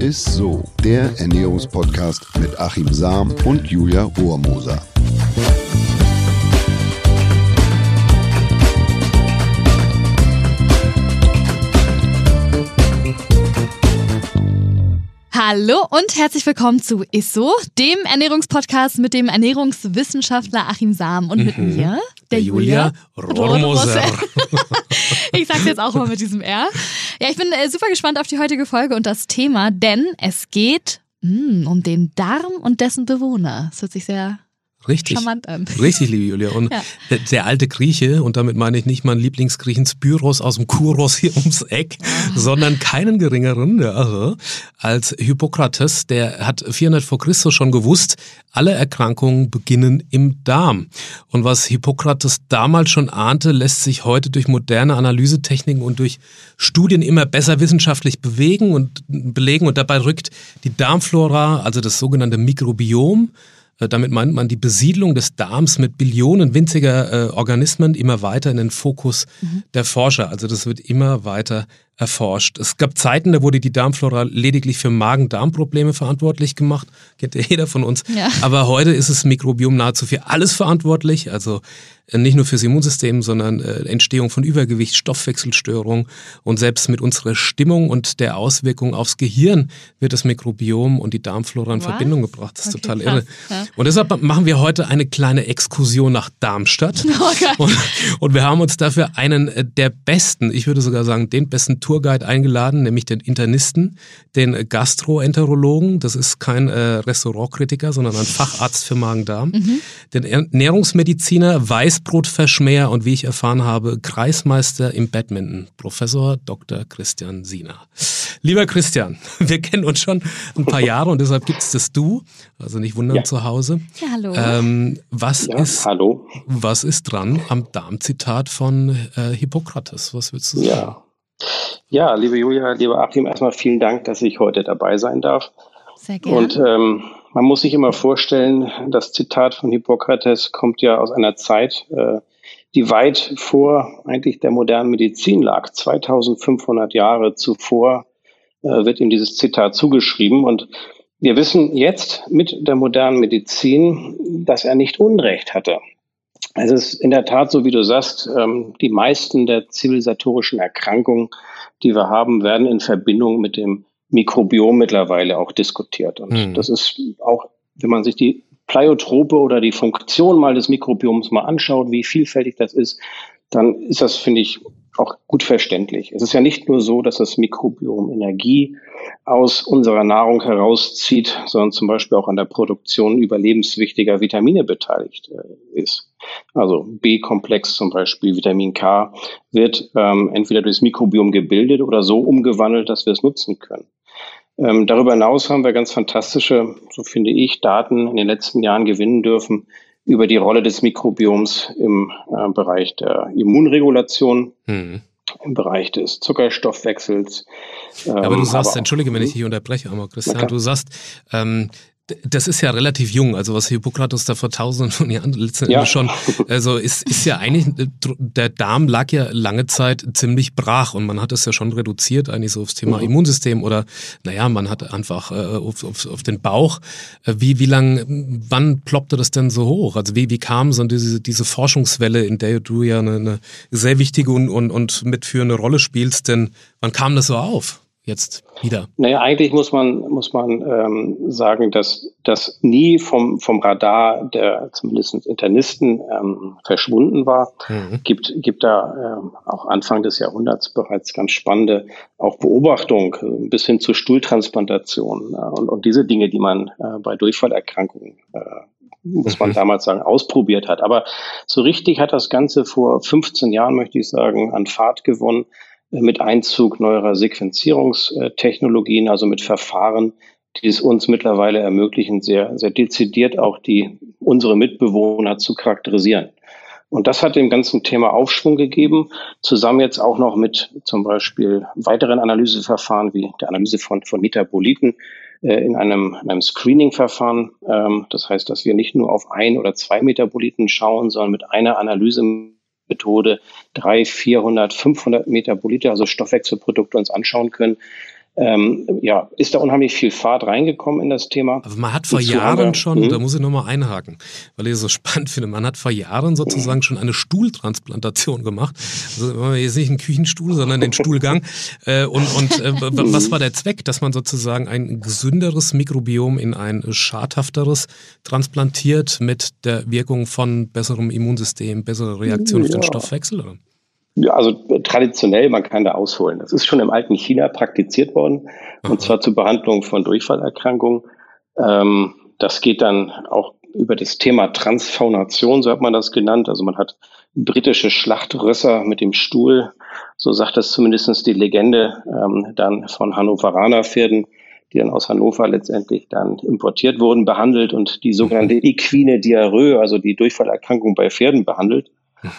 Ist so, der Ernährungspodcast mit Achim Sam und Julia Rohrmoser. Hallo und herzlich willkommen zu Ist so, dem Ernährungspodcast mit dem Ernährungswissenschaftler Achim Sam und mit mir, der Julia Rohrmoser. Ich sag's jetzt auch mal mit diesem R. Ja, ich bin super gespannt auf die heutige Folge und das Thema, denn es geht um den Darm und dessen Bewohner. Das hört sich sehr charmant an. Richtig, liebe Julia. Und der alte Grieche, und damit meine ich nicht meinen Lieblingsgriechen Spyros aus dem Kuros hier ums Eck, sondern keinen geringeren als Hippokrates. Der hat 400 vor Christus schon gewusst, alle Erkrankungen beginnen im Darm. Und was Hippokrates damals schon ahnte, lässt sich heute durch moderne Analysetechniken und durch Studien immer besser wissenschaftlich belegen. Und dabei rückt die Darmflora, also das sogenannte Mikrobiom, damit meint man die Besiedlung des Darms mit Billionen winziger Organismen immer weiter in den Fokus der Forscher. Also das wird immer weiter erforscht. Es gab Zeiten, da wurde die Darmflora lediglich für Magen-Darm-Probleme verantwortlich gemacht. Kennt ja jeder von uns. Ja. Aber heute ist das Mikrobiom nahezu für alles verantwortlich. Also nicht nur fürs Immunsystem, sondern Entstehung von Übergewicht, Stoffwechselstörungen. Und selbst mit unserer Stimmung und der Auswirkung aufs Gehirn wird das Mikrobiom und die Darmflora in Verbindung gebracht. Das ist total irre. Ja. Und deshalb machen wir heute eine kleine Exkursion nach Darmstadt. Und wir haben uns dafür einen der besten, ich würde sogar sagen, den besten Tourguide eingeladen, nämlich den Internisten, den Gastroenterologen. Das ist kein Restaurantkritiker, sondern ein Facharzt für Magen-Darm. Den Ernährungsmediziner, Weißbrotverschmäher und wie ich erfahren habe, Kreismeister im Badminton, Professor Dr. Christian Siener. Lieber Christian, wir kennen uns schon ein paar Jahre und deshalb gibt es das Du, also nicht wundern zu Hause. Ja, hallo. Was ist dran am Darmzitat von Hippokrates? Was willst du sagen? Ja, liebe Julia, lieber Achim, erstmal vielen Dank, dass ich heute dabei sein darf. Sehr gerne. Und man muss sich immer vorstellen, das Zitat von Hippokrates kommt ja aus einer Zeit, die weit vor eigentlich der modernen Medizin lag. 2500 Jahre zuvor wird ihm dieses Zitat zugeschrieben. Und wir wissen jetzt mit der modernen Medizin, dass er nicht Unrecht hatte. Es ist in der Tat so, wie du sagst, die meisten der zivilisatorischen Erkrankungen, die wir haben, werden in Verbindung mit dem Mikrobiom mittlerweile auch diskutiert. Und das ist auch, wenn man sich die Pleiotrope oder die Funktion mal des Mikrobioms mal anschaut, wie vielfältig das ist, dann ist das, finde ich, auch gut verständlich. Es ist ja nicht nur so, dass das Mikrobiom Energie aus unserer Nahrung herauszieht, sondern zum Beispiel auch an der Produktion überlebenswichtiger Vitamine beteiligt ist. Also B-Komplex zum Beispiel, Vitamin K, wird entweder durchs Mikrobiom gebildet oder so umgewandelt, dass wir es nutzen können. Darüber hinaus haben wir ganz fantastische, so finde ich, Daten in den letzten Jahren gewinnen dürfen über die Rolle des Mikrobioms im Bereich der Immunregulation, im Bereich des Zuckerstoffwechsels. Aber du sagst, entschuldige, wenn ich dich unterbreche, aber Christian, du sagst, das ist ja relativ jung, also was Hippokrates da vor tausenden von Jahren letztendlich schon, also ist ja eigentlich, der Darm lag ja lange Zeit ziemlich brach und man hat es ja schon reduziert eigentlich so aufs Thema Immunsystem oder man hat einfach auf den Bauch. Wann ploppte das denn so hoch? Also wie kam so diese Forschungswelle, in der du ja eine sehr wichtige und mitführende Rolle spielst, denn wann kam das so auf? Jetzt wieder? Naja, eigentlich muss man sagen, dass das nie vom Radar der zumindest Internisten verschwunden war. Gibt da auch Anfang des Jahrhunderts bereits ganz spannende auch Beobachtungen bis hin zur Stuhltransplantation und diese Dinge, die man bei Durchfallerkrankungen muss man damals sagen, ausprobiert hat. Aber so richtig hat das Ganze vor 15 Jahren, möchte ich sagen, an Fahrt gewonnen, mit Einzug neuerer Sequenzierungstechnologien, also mit Verfahren, die es uns mittlerweile ermöglichen, sehr, sehr dezidiert auch unsere Mitbewohner zu charakterisieren. Und das hat dem ganzen Thema Aufschwung gegeben, zusammen jetzt auch noch mit zum Beispiel weiteren Analyseverfahren wie der Analyse von Metaboliten in einem Screening-Verfahren. Das heißt, dass wir nicht nur auf 1 oder 2 Metaboliten schauen, sondern mit einer Analysemethode 300, 400, 500 Metabolite, also Stoffwechselprodukte uns anschauen können, ist da unheimlich viel Fahrt reingekommen in das Thema. Aber man hat vor Jahren schon, da muss ich nochmal einhaken, weil ich es so spannend finde, man hat vor Jahren sozusagen schon eine Stuhltransplantation gemacht. Also jetzt nicht einen Küchenstuhl, sondern den Stuhlgang. Was war der Zweck? Dass man sozusagen ein gesünderes Mikrobiom in ein schadhafteres transplantiert mit der Wirkung von besserem Immunsystem, bessere Reaktion auf den Stoffwechsel, oder? Ja, also traditionell, man kann da ausholen. Das ist schon im alten China praktiziert worden, und zwar zur Behandlung von Durchfallerkrankungen. Das geht dann auch über das Thema Transfaunation, so hat man das genannt. Also man hat britische Schlachtrösser mit dem Stuhl, so sagt das zumindest die Legende, dann von Hannoveraner Pferden, die dann aus Hannover letztendlich dann importiert wurden, behandelt und die sogenannte equine Diarrhoe, also die Durchfallerkrankung bei Pferden, behandelt.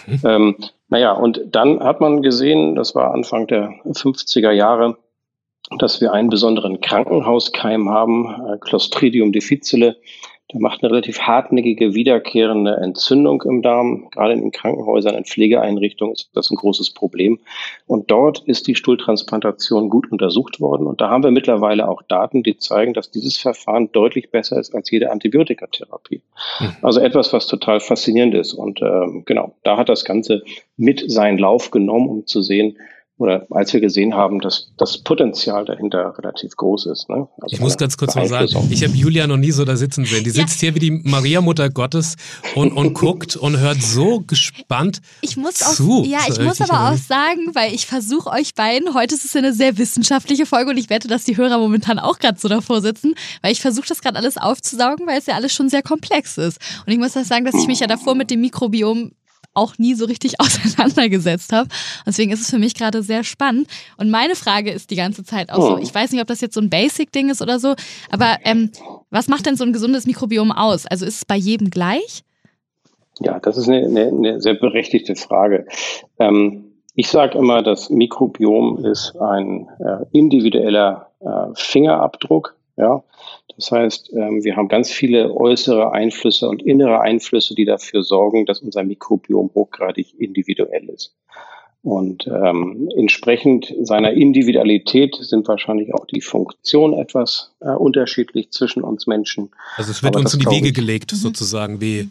Und dann hat man gesehen, das war Anfang der 50er Jahre, dass wir einen besonderen Krankenhauskeim haben, Clostridium difficile. Der macht eine relativ hartnäckige, wiederkehrende Entzündung im Darm. Gerade in den Krankenhäusern, in Pflegeeinrichtungen ist das ein großes Problem. Und dort ist die Stuhltransplantation gut untersucht worden. Und da haben wir mittlerweile auch Daten, die zeigen, dass dieses Verfahren deutlich besser ist als jede Antibiotikatherapie. Also etwas, was total faszinierend ist. Und da hat das Ganze mit seinen Lauf genommen, um zu sehen, oder als wir gesehen haben, dass das Potenzial dahinter relativ groß ist. Ne? Also ich muss ganz kurz mal sagen, ich habe Julia noch nie so da sitzen sehen. Die sitzt hier wie die Maria Mutter Gottes und guckt und hört so gespannt zu. Ich muss aber auch sagen, weil ich versuche euch beiden, heute ist es eine sehr wissenschaftliche Folge und ich wette, dass die Hörer momentan auch gerade so davor sitzen, weil ich versuche das gerade alles aufzusaugen, weil es ja alles schon sehr komplex ist. Und ich muss auch sagen, dass ich mich ja davor mit dem Mikrobiom auch nie so richtig auseinandergesetzt habe. Deswegen ist es für mich gerade sehr spannend. Und meine Frage ist die ganze Zeit auch so, ich weiß nicht, ob das jetzt so ein Basic-Ding ist oder so, aber was macht denn so ein gesundes Mikrobiom aus? Also ist es bei jedem gleich? Ja, das ist eine sehr berechtigte Frage. Ich sage immer, das Mikrobiom ist ein individueller Fingerabdruck. Ja, das heißt, wir haben ganz viele äußere Einflüsse und innere Einflüsse, die dafür sorgen, dass unser Mikrobiom hochgradig individuell ist. Und entsprechend seiner Individualität sind wahrscheinlich auch die Funktionen etwas unterschiedlich zwischen uns Menschen. Also es wird uns in die Wiege gelegt, sozusagen, wie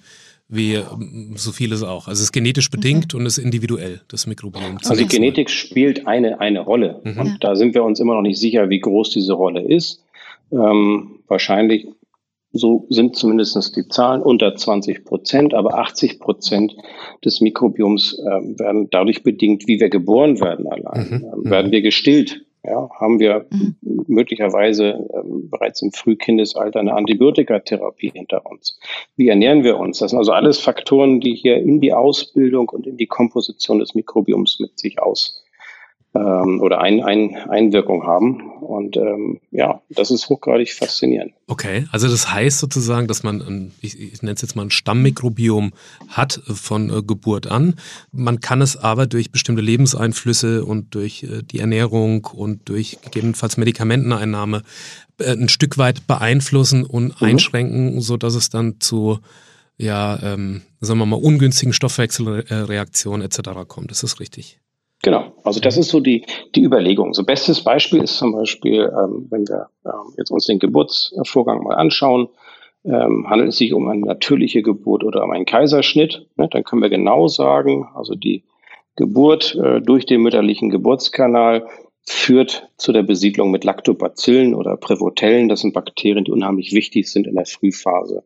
so vieles auch. Also es ist genetisch bedingt und ist individuell, das Mikrobiom. Also die Genetik spielt eine Rolle. Und da sind wir uns immer noch nicht sicher, wie groß diese Rolle ist. Wahrscheinlich, so sind zumindest die Zahlen, unter 20%, aber 80% des Mikrobioms werden dadurch bedingt, wie wir geboren werden allein. Werden wir gestillt? Ja, haben wir möglicherweise bereits im Frühkindesalter eine Antibiotikatherapie hinter uns? Wie ernähren wir uns? Das sind also alles Faktoren, die hier in die Ausbildung und in die Komposition des Mikrobioms mit sich oder Einwirkung haben. Und das ist hochgradig faszinierend. Okay, also das heißt sozusagen, dass man, ich nenne es jetzt mal ein Stammmikrobiom hat von Geburt an. Man kann es aber durch bestimmte Lebenseinflüsse und durch die Ernährung und durch gegebenenfalls Medikamenteneinnahme ein Stück weit beeinflussen und einschränken, sodass es dann zu sagen wir mal, ungünstigen Stoffwechselreaktionen etc. kommt. Ist das richtig? Genau, also das ist so die Überlegung. So bestes Beispiel ist zum Beispiel, wenn wir jetzt uns den Geburtsvorgang mal anschauen, handelt es sich um eine natürliche Geburt oder um einen Kaiserschnitt, ne? Dann können wir genau sagen, also die Geburt durch den mütterlichen Geburtskanal führt zu der Besiedlung mit Lactobacillen oder Prevotellen. Das sind Bakterien, die unheimlich wichtig sind in der Frühphase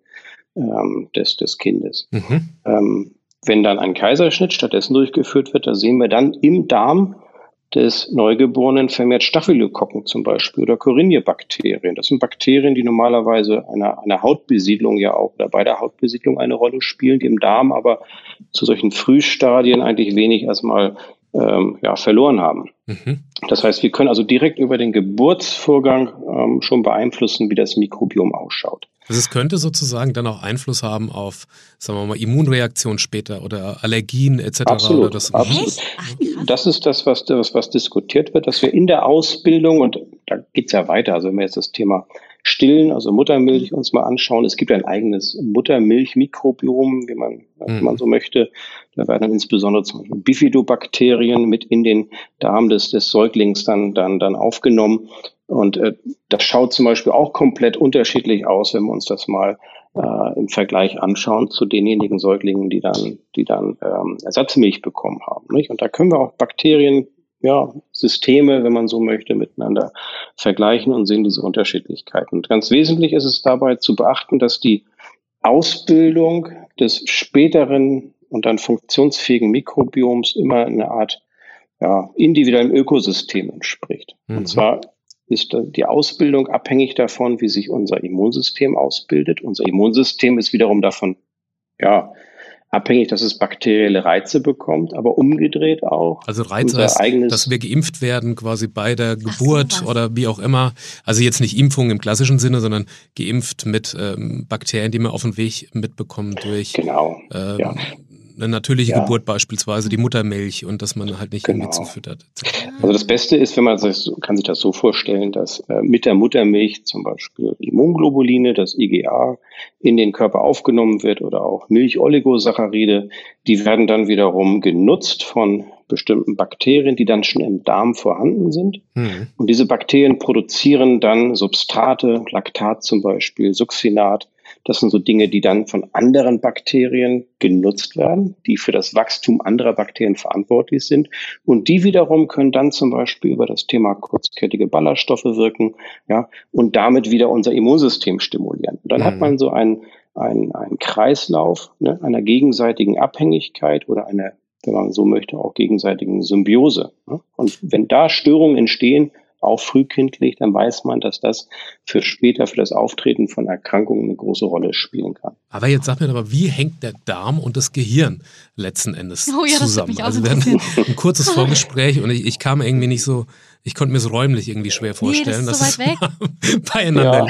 des Kindes. Wenn dann ein Kaiserschnitt stattdessen durchgeführt wird, da sehen wir dann im Darm des Neugeborenen vermehrt Staphylokokken zum Beispiel oder Corynebakterien. Das sind Bakterien, die normalerweise einer Hautbesiedlung ja auch oder bei der Hautbesiedlung eine Rolle spielen, die im Darm aber zu solchen Frühstadien eigentlich wenig erstmal verloren haben. Das heißt, wir können also direkt über den Geburtsvorgang schon beeinflussen, wie das Mikrobiom ausschaut. Also es könnte sozusagen dann auch Einfluss haben auf, sagen wir mal, Immunreaktionen später oder Allergien etc. Absolut, oder das. Absolut. Das ist das, was diskutiert wird, dass wir in der Ausbildung, und da geht's ja weiter, also wenn wir jetzt das Thema Stillen, also Muttermilch, uns mal anschauen. Es gibt ein eigenes Muttermilch-Mikrobiom, wie man so möchte. Da werden dann insbesondere zum Beispiel Bifidobakterien mit in den Darm des Säuglings dann aufgenommen. Und das schaut zum Beispiel auch komplett unterschiedlich aus, wenn wir uns das mal im Vergleich anschauen zu denjenigen Säuglingen, die dann Ersatzmilch bekommen haben. Nicht? Und da können wir auch Bakterien, Systeme, wenn man so möchte, miteinander vergleichen und sehen diese Unterschiedlichkeiten. Und ganz wesentlich ist es dabei zu beachten, dass die Ausbildung des späteren und dann funktionsfähigen Mikrobioms immer eine Art individuellem Ökosystem entspricht. Und zwar ist die Ausbildung abhängig davon, wie sich unser Immunsystem ausbildet. Unser Immunsystem ist wiederum davon abhängig, dass es bakterielle Reize bekommt, aber umgedreht auch. Also Reize heißt, dass wir geimpft werden quasi bei der Geburt oder wie auch immer. Also jetzt nicht Impfung im klassischen Sinne, sondern geimpft mit Bakterien, die man auf dem Weg mitbekommt durch eine natürliche Geburt beispielsweise, die Muttermilch und dass man halt nicht irgendwie zufüttert. Also das Beste ist, wenn man kann sich das so vorstellen, dass mit der Muttermilch zum Beispiel Immunglobuline, das IgA, in den Körper aufgenommen wird oder auch Milcholigosaccharide, die werden dann wiederum genutzt von bestimmten Bakterien, die dann schon im Darm vorhanden sind. Und diese Bakterien produzieren dann Substrate, Laktat zum Beispiel, Succinat. Das sind so Dinge, die dann von anderen Bakterien genutzt werden, die für das Wachstum anderer Bakterien verantwortlich sind. Und die wiederum können dann zum Beispiel über das Thema kurzkettige Ballaststoffe wirken, und damit wieder unser Immunsystem stimulieren. Und dann hat man so einen Kreislauf einer gegenseitigen Abhängigkeit oder einer, wenn man so möchte, auch gegenseitigen Symbiose. Und wenn da Störungen entstehen, auch frühkindlich, dann weiß man, dass das für später, für das Auftreten von Erkrankungen eine große Rolle spielen kann. Aber jetzt sag mir aber, wie hängt der Darm und das Gehirn letzten Endes zusammen? Also wir hatten ein kurzes Vorgespräch und ich kam irgendwie nicht so, ich konnte mir es räumlich irgendwie schwer vorstellen, das ist so weit weg. Beieinander.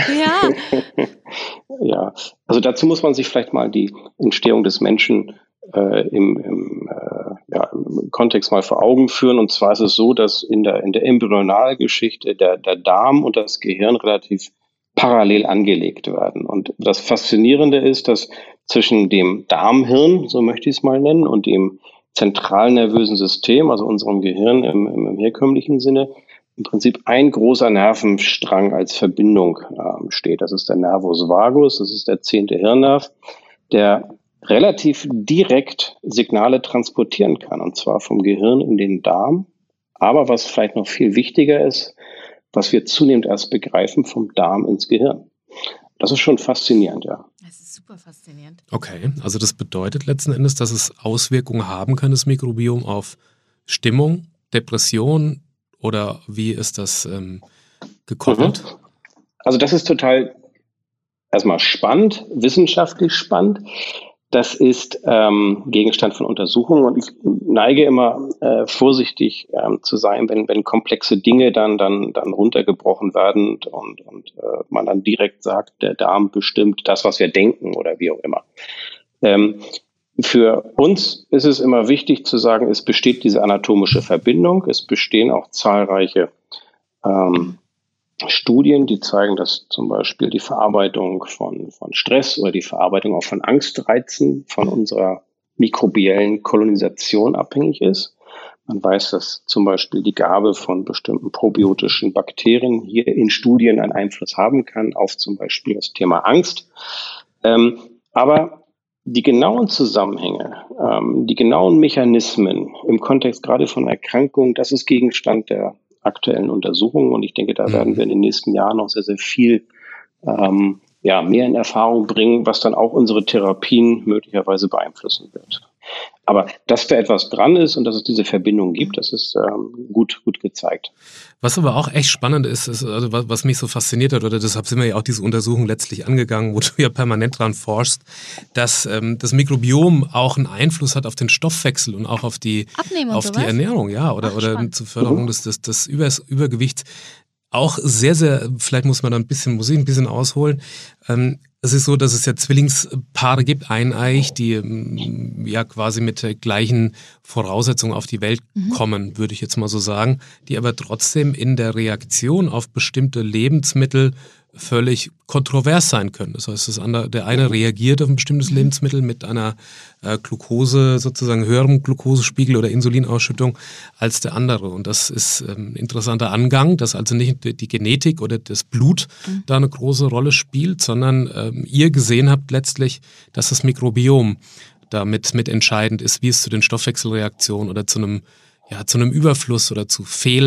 Ja, also dazu muss man sich vielleicht mal die Entstehung des Menschen im Kontext mal vor Augen führen. Und zwar ist es so, dass in der Embryonalgeschichte der Darm und das Gehirn relativ parallel angelegt werden. Und das Faszinierende ist, dass zwischen dem Darmhirn, so möchte ich es mal nennen, und dem zentralnervösen System, also unserem Gehirn im herkömmlichen Sinne, im Prinzip ein großer Nervenstrang als Verbindung steht. Das ist der Nervus vagus, das ist der 10. Hirnnerv, der relativ direkt Signale transportieren kann, und zwar vom Gehirn in den Darm. Aber was vielleicht noch viel wichtiger ist, was wir zunehmend erst begreifen, vom Darm ins Gehirn. Das ist schon faszinierend, ja. Das ist super faszinierend. Okay, also das bedeutet letzten Endes, dass es Auswirkungen haben kann, das Mikrobiom, auf Stimmung, Depression, oder wie ist das gekoppelt? Also das ist total erstmal spannend, wissenschaftlich spannend. Das ist Gegenstand von Untersuchungen und ich neige immer vorsichtig zu sein, wenn komplexe Dinge dann runtergebrochen werden und man dann direkt sagt, der Darm bestimmt das, was wir denken oder wie auch immer. Für uns ist es immer wichtig zu sagen, es besteht diese anatomische Verbindung. Es bestehen auch zahlreiche Studien, die zeigen, dass zum Beispiel die Verarbeitung von Stress oder die Verarbeitung auch von Angstreizen von unserer mikrobiellen Kolonisation abhängig ist. Man weiß, dass zum Beispiel die Gabe von bestimmten probiotischen Bakterien hier in Studien einen Einfluss haben kann auf zum Beispiel das Thema Angst. Aber die genauen Zusammenhänge, die genauen Mechanismen im Kontext gerade von Erkrankungen, das ist Gegenstand der aktuellen Untersuchungen und ich denke, da werden wir in den nächsten Jahren noch sehr, sehr viel mehr in Erfahrung bringen, was dann auch unsere Therapien möglicherweise beeinflussen wird. Aber dass da etwas dran ist und dass es diese Verbindung gibt, das ist gut gezeigt. Was aber auch echt spannend ist also was mich so fasziniert hat, oder deshalb sind wir ja auch diese Untersuchung letztlich angegangen, wo du ja permanent dran forschst, dass das Mikrobiom auch einen Einfluss hat auf den Stoffwechsel und auch auf die Ernährung, oder zur Förderung des Übergewichts. Auch sehr, sehr, vielleicht muss ich ein bisschen ausholen. Es ist so, dass es ja Zwillingspaare gibt, eineich, die quasi mit der gleichen Voraussetzungen auf die Welt kommen, würde ich jetzt mal so sagen, die aber trotzdem in der Reaktion auf bestimmte Lebensmittel völlig kontrovers sein können. Das heißt, der eine reagiert auf ein bestimmtes Lebensmittel mit einer Glucose, sozusagen höherem Glukosespiegel oder Insulinausschüttung als der andere. Und das ist ein interessanter Angang, dass also nicht die Genetik oder das Blut da eine große Rolle spielt, sondern ihr gesehen habt letztlich, dass das Mikrobiom damit mit entscheidend ist, wie es zu den Stoffwechselreaktionen oder zu einem Überfluss oder zu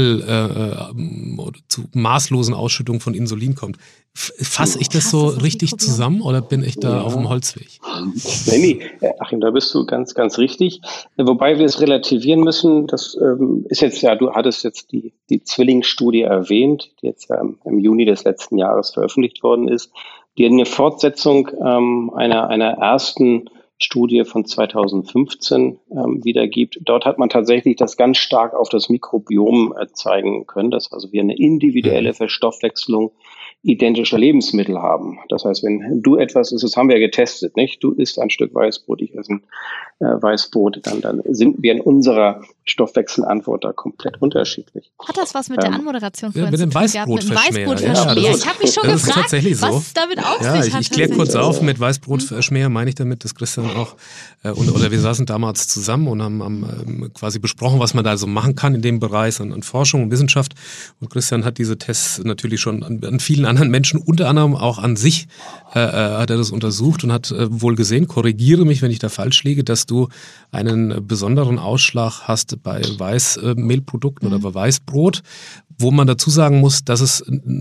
oder zu maßlosen Ausschüttungen von Insulin kommt. Fasse ich das so richtig zusammen oder bin ich da auf dem Holzweg? Nee, Achim, da bist du ganz, ganz richtig. Wobei wir es relativieren müssen, das ist jetzt du hattest jetzt die Zwillingsstudie erwähnt, die jetzt im Juni des letzten Jahres veröffentlicht worden ist, die eine Fortsetzung einer ersten Studie von 2015 wiedergibt. Dort hat man tatsächlich das ganz stark auf das Mikrobiom zeigen können, dass also wir eine individuelle Verstoffwechselung identischer Lebensmittel haben. Das heißt, wenn du etwas isst, das haben wir ja getestet, nicht? Du isst ein Stück Weißbrot, ich esse ein Weißbrot, dann sind wir in unserer Stoffwechselantwort da komplett unterschiedlich. Hat das was mit der Anmoderation von mit dem Weißbrotverschmäher? Ich habe mich schon gefragt, tatsächlich so. was es damit auf sich hat. Ich kläre kurz auf, mit Weißbrotverschmäher meine ich damit, dass Christian auch, oder wir saßen damals zusammen und haben quasi besprochen, was man da so machen kann in dem Bereich an Forschung und Wissenschaft. Und Christian hat diese Tests natürlich schon an vielen anderen Menschen, unter anderem auch an sich, hat er das untersucht und hat wohl gesehen, korrigiere mich, wenn ich da falsch liege, dass du einen besonderen Ausschlag hast bei Weißmehlprodukten oder bei Weißbrot, wo man dazu sagen muss, dass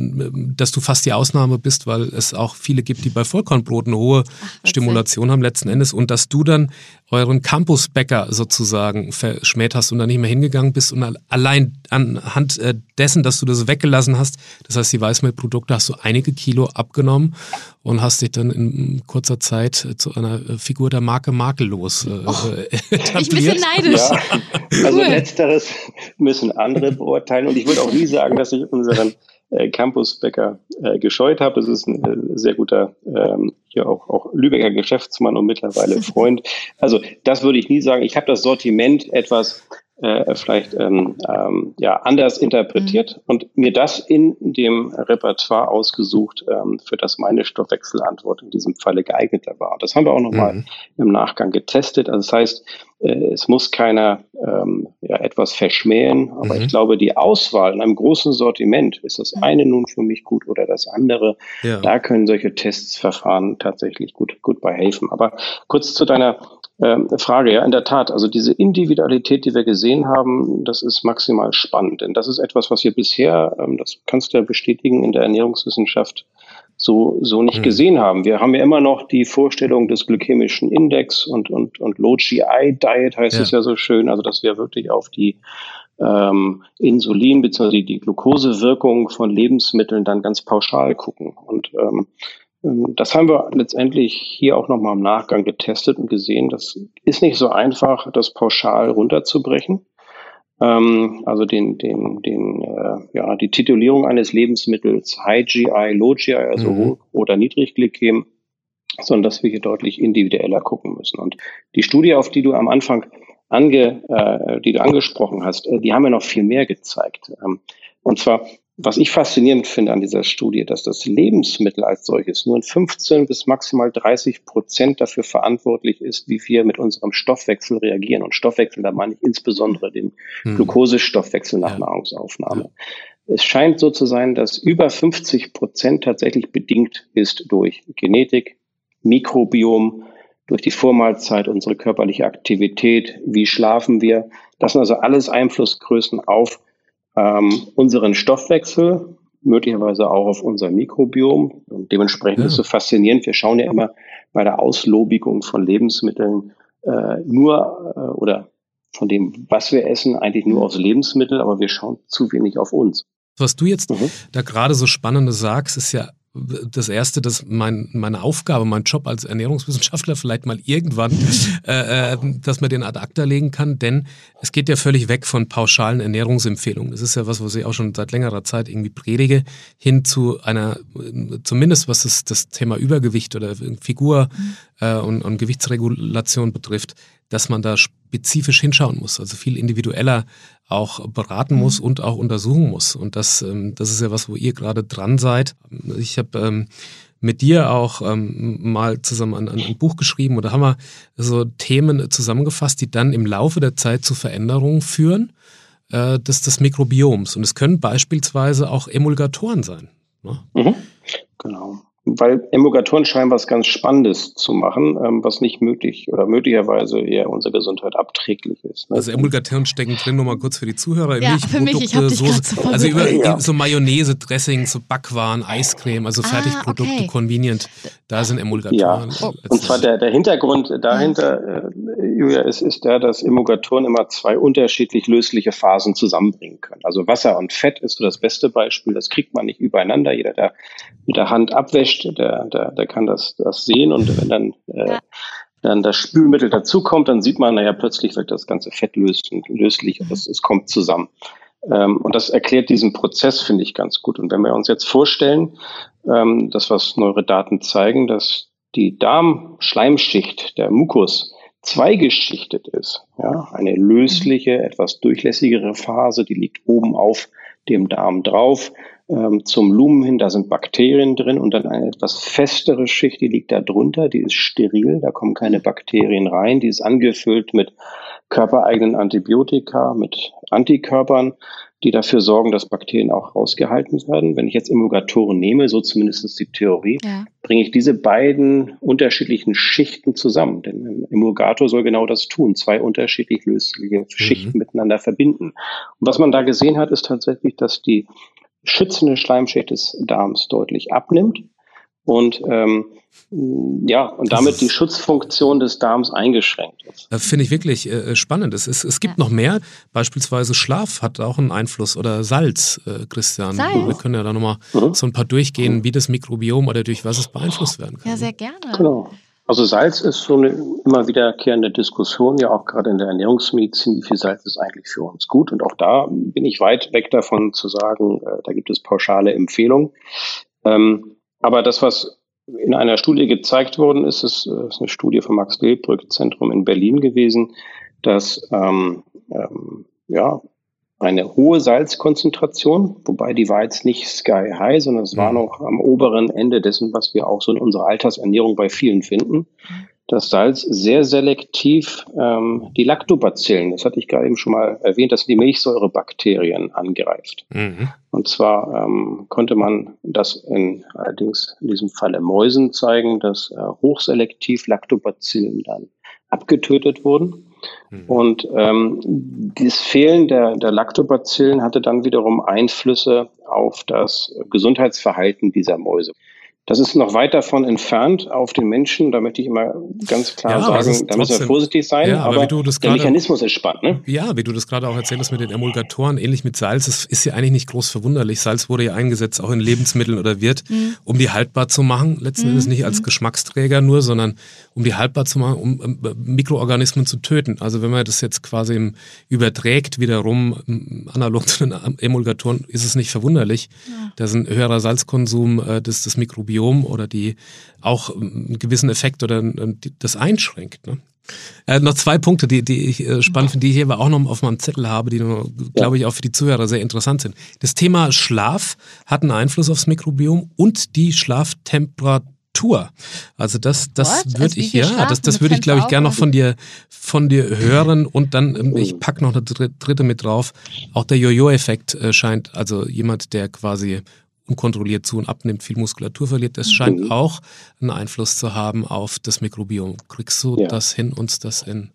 du fast die Ausnahme bist, weil es auch viele gibt, die bei Vollkornbrot eine hohe Stimulation haben letzten Endes und dass du dann euren Campusbäcker sozusagen verschmäht hast und dann nicht mehr hingegangen bist und allein anhand dessen, dass du das weggelassen hast, das heißt die Weißmehlprodukte, hast du einige Kilo abgenommen und hast dich dann in kurzer Zeit zu einer Figur der Marke makellos etabliert. Ich bin ein bisschen neidisch. Ja, also Letzteres müssen andere beurteilen und ich würde auch nie sagen, dass ich unseren Campusbäcker gescheut habe. Das ist ein sehr guter, hier auch Lübecker Geschäftsmann und mittlerweile Freund. Also das würde ich nie sagen. Ich habe das Sortiment etwas vielleicht anders interpretiert und mir das in dem Repertoire ausgesucht, für das meine Stoffwechselantwort in diesem Falle geeigneter war. Das haben wir auch nochmal im Nachgang getestet. Also das heißt, es muss keiner etwas verschmähen, aber ich glaube, die Auswahl in einem großen Sortiment, ist das eine nun für mich gut oder das andere, da können solche Testverfahren tatsächlich gut bei helfen. Aber kurz zu deiner Frage, ja, in der Tat, also diese Individualität, die wir gesehen haben, das ist maximal spannend, denn das ist etwas, was wir bisher, das kannst du ja bestätigen, in der Ernährungswissenschaft so nicht gesehen haben. Wir haben ja immer noch die Vorstellung des glykämischen Index und Low GI Diet heißt es ja so schön, also dass wir wirklich auf die Insulin bzw. die Glukosewirkung von Lebensmitteln dann ganz pauschal gucken und das haben wir letztendlich hier auch nochmal im Nachgang getestet und gesehen, das ist nicht so einfach, das pauschal runterzubrechen. Also die Titulierung eines Lebensmittels High GI, Low GI, also hoch oder Niedrigglykäm, sondern dass wir hier deutlich individueller gucken müssen. Und die Studie, auf die du am Anfang die du angesprochen hast, die haben ja noch viel mehr gezeigt. Und zwar, was ich faszinierend finde an dieser Studie, dass das Lebensmittel als solches nur in 15 bis maximal 30% dafür verantwortlich ist, wie wir mit unserem Stoffwechsel reagieren. Und Stoffwechsel, da meine ich insbesondere den Glukosestoffwechsel nach Nahrungsaufnahme. Es scheint so zu sein, dass über 50% tatsächlich bedingt ist durch Genetik, Mikrobiom, durch die Vormahlzeit, unsere körperliche Aktivität, wie schlafen wir. Das sind also alles Einflussgrößen auf unseren Stoffwechsel, möglicherweise auch auf unser Mikrobiom. Und dementsprechend ist es so faszinierend. Wir schauen ja immer bei der Auslobigung von Lebensmitteln oder von dem, was wir essen, eigentlich nur aufs Lebensmittel, aber wir schauen zu wenig auf uns. Was du jetzt da gerade so Spannendes sagst, ist ja das Erste, dass meine Aufgabe, mein Job als Ernährungswissenschaftler vielleicht mal irgendwann, dass man den ad acta legen kann, denn es geht ja völlig weg von pauschalen Ernährungsempfehlungen. Das ist ja was ich auch schon seit längerer Zeit irgendwie predige, hin zu einer, zumindest was das Thema Übergewicht oder Figur und Gewichtsregulation betrifft, dass man da spezifisch hinschauen muss, also viel individueller auch beraten muss und auch untersuchen muss. Und das ist ja was, wo ihr gerade dran seid. Ich habe mit dir auch mal zusammen ein Buch geschrieben, oder haben wir so Themen zusammengefasst, die dann im Laufe der Zeit zu Veränderungen führen des Mikrobioms. Und es können beispielsweise auch Emulgatoren sein. Ne? Mhm. Genau. Weil Emulgatoren scheinen was ganz Spannendes zu machen, was nicht möglich oder möglicherweise eher unserer Gesundheit abträglich ist. Ne? Also Emulgatoren stecken drin, nochmal kurz für die Zuhörer. Ja, für mich, ich habe dich gerade so also so Mayonnaise, Dressing, so Backwaren, Eiscreme, also Fertigprodukte, convenient, da sind Emulgatoren. Ja, und zwar der Hintergrund dahinter, Julia, ist der, dass Emulgatoren immer zwei unterschiedlich lösliche Phasen zusammenbringen können. Also Wasser und Fett ist so das beste Beispiel, das kriegt man nicht übereinander. Jeder, der mit der Hand abwäscht, der kann das sehen, und wenn dann das Spülmittel dazukommt, dann sieht man, plötzlich wird das ganze Fett löslich und es kommt zusammen. Und das erklärt diesen Prozess, finde ich, ganz gut. Und wenn wir uns jetzt vorstellen, das, was neuere Daten zeigen, dass die Darmschleimschicht, der Mukus, zweigeschichtet ist, ja, eine lösliche, etwas durchlässigere Phase, die liegt oben auf dem Darm drauf, zum Lumen hin, da sind Bakterien drin, und dann eine etwas festere Schicht, die liegt da drunter, die ist steril, da kommen keine Bakterien rein, die ist angefüllt mit körpereigenen Antibiotika, mit Antikörpern, die dafür sorgen, dass Bakterien auch rausgehalten werden. Wenn ich jetzt Emulgatoren nehme, so zumindest die Theorie, bringe ich diese beiden unterschiedlichen Schichten zusammen. Denn ein Emulgator soll genau das tun, zwei unterschiedlich lösliche Schichten miteinander verbinden. Und was man da gesehen hat, ist tatsächlich, dass die schützende Schleimschicht des Darms deutlich abnimmt und damit die Schutzfunktion des Darms eingeschränkt ist. Das finde ich wirklich spannend. Es gibt noch mehr, beispielsweise Schlaf hat auch einen Einfluss, oder Salz, Christian. Salz. Wir können ja da nochmal so ein paar durchgehen, wie das Mikrobiom oder durch was es beeinflusst werden kann. Ja, sehr gerne. Genau. Also Salz ist so eine immer wiederkehrende Diskussion, ja auch gerade in der Ernährungsmedizin, wie viel Salz ist eigentlich für uns gut. Und auch da bin ich weit weg davon zu sagen, da gibt es pauschale Empfehlungen. Aber das, was in einer Studie gezeigt worden ist, ist eine Studie vom Max-Delbrück-Zentrum in Berlin gewesen, dass eine hohe Salzkonzentration, wobei die war jetzt nicht sky high, sondern es war noch am oberen Ende dessen, was wir auch so in unserer Alltagsernährung bei vielen finden, dass Salz sehr selektiv die Lactobacillen, das hatte ich gerade eben schon mal erwähnt, dass die Milchsäurebakterien angreift. Und zwar konnte man das allerdings in diesem Falle Mäusen zeigen, dass hochselektiv Lactobacillen dann abgetötet wurden. Und das Fehlen der Lactobacillen hatte dann wiederum Einflüsse auf das Gesundheitsverhalten dieser Mäuse. Das ist noch weit davon entfernt auf den Menschen. Da möchte ich immer ganz klar sagen, da müssen wir vorsichtig sein. Ja, aber der Mechanismus ist spannend. Ne? Ja, wie du das gerade auch erzählst mit den Emulgatoren, ähnlich mit Salz, das ist ja eigentlich nicht groß verwunderlich. Salz wurde ja eingesetzt, auch in Lebensmitteln oder wird, um die haltbar zu machen. Letzten Endes nicht als Geschmacksträger nur, sondern um die haltbar zu machen, um Mikroorganismen zu töten. Also wenn man das jetzt quasi überträgt, wiederum analog zu den Emulgatoren, ist es nicht verwunderlich, dass ein höherer Salzkonsum des Mikrobiom oder die auch einen gewissen Effekt oder das einschränkt. Ne? Noch zwei Punkte, die ich spannend finde, die ich hier auch noch auf meinem Zettel habe, die, glaube ich, auch für die Zuhörer sehr interessant sind. Das Thema Schlaf hat einen Einfluss aufs Mikrobiom und die Schlaftemperatur. Also das würde ich, das würde ich, glaube ich, gerne noch von dir hören, und dann, ich packe noch eine dritte mit drauf. Auch der Jojo-Effekt scheint, also jemand, der quasi unkontrolliert zu und abnimmt, viel Muskulatur verliert, das scheint auch einen Einfluss zu haben auf das Mikrobiom. Kriegst du das hin, uns das in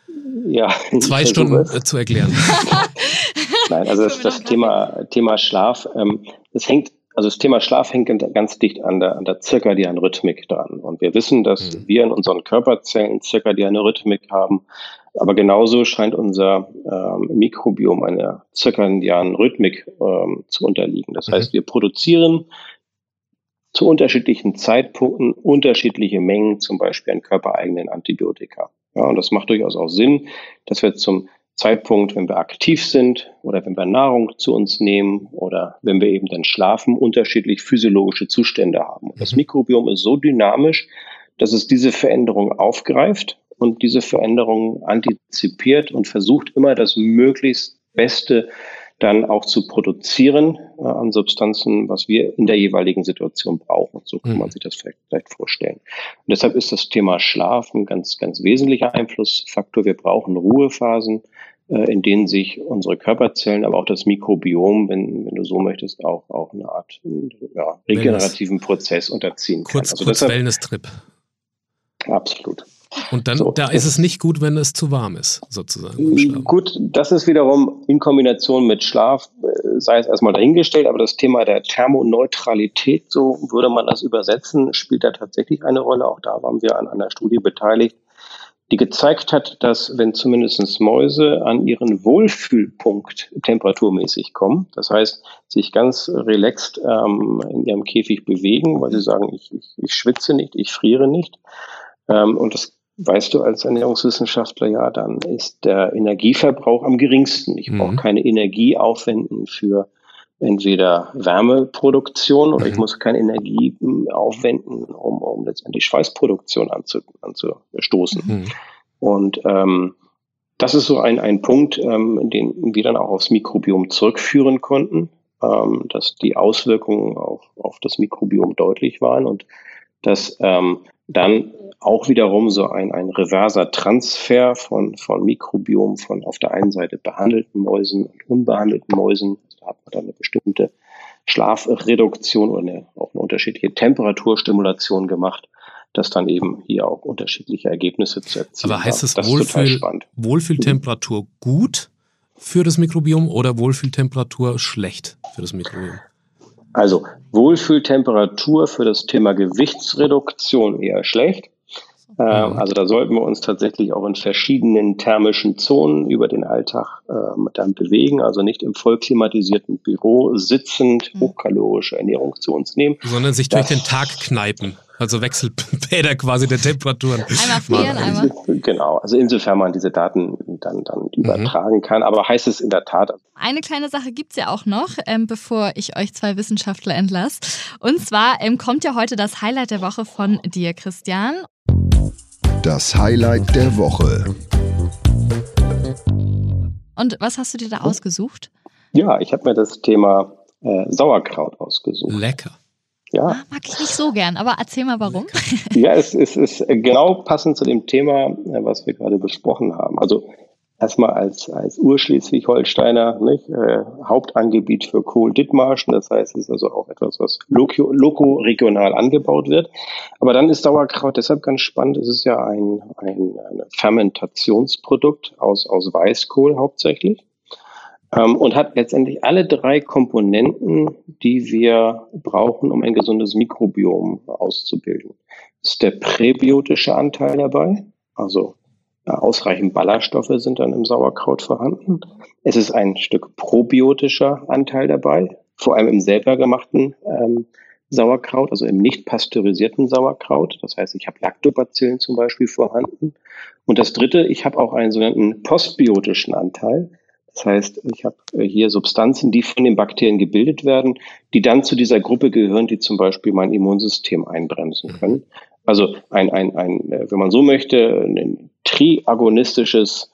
2 Stunden zu erklären? Nein, also das Thema Schlaf, das Thema Schlaf hängt ganz dicht an der zirkadianen Rhythmik dran. Und wir wissen, dass wir in unseren Körperzellen zirkadiane Rhythmik haben. Aber genauso scheint unser Mikrobiom einer zirkadianen Rhythmik zu unterliegen. Das heißt, wir produzieren zu unterschiedlichen Zeitpunkten unterschiedliche Mengen, zum Beispiel an körpereigenen Antibiotika. Ja, und das macht durchaus auch Sinn, dass wir zum Zeitpunkt, wenn wir aktiv sind oder wenn wir Nahrung zu uns nehmen oder wenn wir eben dann schlafen, unterschiedlich physiologische Zustände haben. Und das Mikrobiom ist so dynamisch, dass es diese Veränderung aufgreift und diese Veränderungen antizipiert und versucht immer das möglichst Beste dann auch zu produzieren an Substanzen, was wir in der jeweiligen Situation brauchen. So kann man sich das vielleicht vorstellen. Und deshalb ist das Thema Schlaf ein ganz, ganz wesentlicher Einflussfaktor. Wir brauchen Ruhephasen, in denen sich unsere Körperzellen, aber auch das Mikrobiom, wenn du so möchtest, auch eine Art regenerativen Prozess unterziehen kann. Kurz Wellness-Trip. Absolut. Und dann, da ist es nicht gut, wenn es zu warm ist, sozusagen. Gut, das ist wiederum in Kombination mit Schlaf, sei es erstmal dahingestellt, aber das Thema der Thermoneutralität, so würde man das übersetzen, spielt da tatsächlich eine Rolle. Auch da waren wir an einer Studie beteiligt, die gezeigt hat, dass wenn zumindest Mäuse an ihren Wohlfühlpunkt temperaturmäßig kommen, das heißt, sich ganz relaxed in ihrem Käfig bewegen, weil sie sagen, ich schwitze nicht, ich friere nicht. Und das weißt du als Ernährungswissenschaftler, ja, dann ist der Energieverbrauch am geringsten. Ich brauche keine Energie aufwenden für entweder Wärmeproduktion oder ich muss keine Energie aufwenden, um letztendlich Schweißproduktion anzustoßen. Und das ist so ein Punkt, den wir dann auch aufs Mikrobiom zurückführen konnten, dass die Auswirkungen auf das Mikrobiom deutlich waren und dass dann auch wiederum so ein reverser Transfer von Mikrobiom von auf der einen Seite behandelten Mäusen und unbehandelten Mäusen. Da hat man dann eine bestimmte Schlafreduktion oder auch eine unterschiedliche Temperaturstimulation gemacht, dass dann eben hier auch unterschiedliche Ergebnisse zu erzielen. Aber heißt es Wohlfühltemperatur gut für das Mikrobiom oder Wohlfühltemperatur schlecht für das Mikrobiom? Also Wohlfühltemperatur für das Thema Gewichtsreduktion eher schlecht. Also da sollten wir uns tatsächlich auch in verschiedenen thermischen Zonen über den Alltag dann bewegen. Also nicht im vollklimatisierten Büro sitzend hochkalorische Ernährung zu uns nehmen. Sondern sich durch den Tag kneipen. Also Wechselbäder quasi der Temperaturen. Einmal frieren, einmal. Genau, also insofern man diese Daten dann übertragen kann. Aber heißt es in der Tat. Eine kleine Sache gibt's ja auch noch, bevor ich euch zwei Wissenschaftler entlasse. Und zwar kommt ja heute das Highlight der Woche von dir, Christian. Das Highlight der Woche. Und was hast du dir da ausgesucht? Ja, ich habe mir das Thema Sauerkraut ausgesucht. Lecker. Ja. Mag ich nicht so gern, aber erzähl mal warum. Ja, es ist genau passend zu dem Thema, was wir gerade besprochen haben. Also erstmal als Urschleswig-Holsteiner, Hauptangebiet für Kohl-Dithmarschen. Das heißt, es ist also auch etwas, was lokoregional angebaut wird. Aber dann ist Sauerkraut deshalb ganz spannend. Es ist ja ein Fermentationsprodukt aus Weißkohl hauptsächlich. Und hat letztendlich alle drei Komponenten, die wir brauchen, um ein gesundes Mikrobiom auszubilden. Es ist der präbiotische Anteil dabei, also ausreichend Ballaststoffe sind dann im Sauerkraut vorhanden. Es ist ein Stück probiotischer Anteil dabei, vor allem im selber gemachten Sauerkraut, also im nicht pasteurisierten Sauerkraut. Das heißt, ich habe Lactobacillen zum Beispiel vorhanden. Und das dritte, ich habe auch einen sogenannten postbiotischen Anteil. Das heißt, ich habe hier Substanzen, die von den Bakterien gebildet werden, die dann zu dieser Gruppe gehören, die zum Beispiel mein Immunsystem einbremsen können. Also wenn man so möchte, ein triagonistisches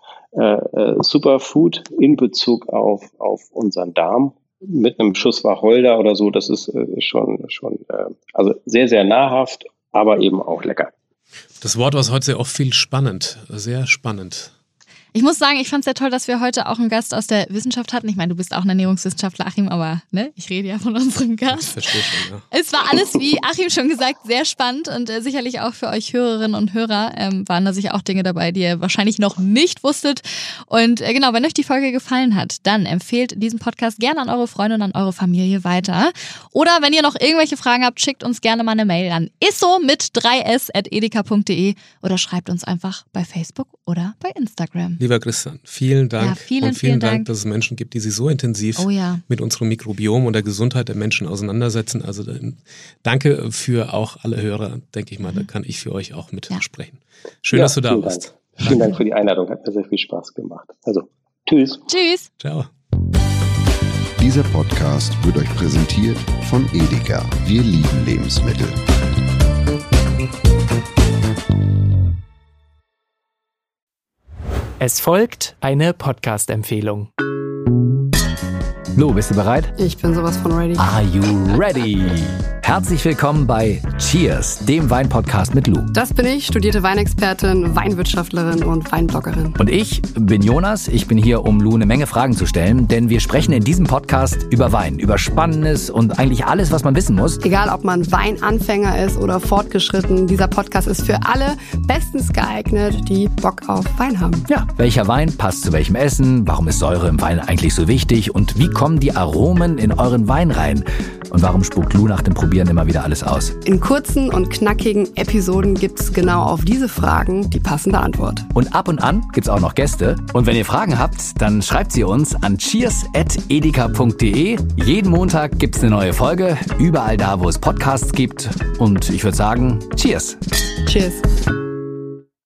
Superfood in Bezug auf unseren Darm mit einem Schuss Wacholder oder so. Das ist schon also sehr, sehr nahrhaft, aber eben auch lecker. Das Wort war heute sehr oft viel spannend, sehr spannend. Ich muss sagen, ich fand es sehr toll, dass wir heute auch einen Gast aus der Wissenschaft hatten. Ich meine, du bist auch ein Ernährungswissenschaftler, Achim, aber ich rede ja von unserem Gast. Ich verstehe schon, ja. Es war alles, wie Achim schon gesagt, sehr spannend und sicherlich auch für euch Hörerinnen und Hörer waren da sicher auch Dinge dabei, die ihr wahrscheinlich noch nicht wusstet. Und genau, wenn euch die Folge gefallen hat, dann empfehlt diesen Podcast gerne an eure Freunde und an eure Familie weiter. Oder wenn ihr noch irgendwelche Fragen habt, schickt uns gerne mal eine Mail an isso mit3s@edeka.de oder schreibt uns einfach bei Facebook oder bei Instagram. Lieber Christian, vielen Dank. Ja, vielen Dank, dass es Menschen gibt, die sich so intensiv mit unserem Mikrobiom und der Gesundheit der Menschen auseinandersetzen. Also danke für auch alle Hörer, denke ich mal, da kann ich für euch auch mitsprechen. Schön, dass du da warst. Vielen Dank für die Einladung, hat mir sehr viel Spaß gemacht. Also, tschüss. Tschüss. Ciao. Dieser Podcast wird euch präsentiert von Edeka. Wir lieben Lebensmittel. Es folgt eine Podcast-Empfehlung. Lou, bist du bereit? Ich bin sowas von ready. Are you ready? Herzlich willkommen bei Cheers, dem Weinpodcast mit Lou. Das bin ich, studierte Weinexpertin, Weinwirtschaftlerin und Weinbloggerin. Und ich bin Jonas. Ich bin hier, um Lou eine Menge Fragen zu stellen, denn wir sprechen in diesem Podcast über Wein, über Spannendes und eigentlich alles, was man wissen muss. Egal, ob man Weinanfänger ist oder fortgeschritten, dieser Podcast ist für alle bestens geeignet, die Bock auf Wein haben. Ja, welcher Wein passt zu welchem Essen? Warum ist Säure im Wein eigentlich so wichtig? Und wie kommen die Aromen in euren Wein rein? Und warum spuckt Lou nach dem Probieren immer wieder alles aus? In kurzen und knackigen Episoden gibt's genau auf diese Fragen die passende Antwort. Und ab und an gibt's auch noch Gäste. Und wenn ihr Fragen habt, dann schreibt sie uns an cheers@edeka.de. Jeden Montag gibt's eine neue Folge, überall da, wo es Podcasts gibt. Und ich würde sagen, Cheers! Cheers!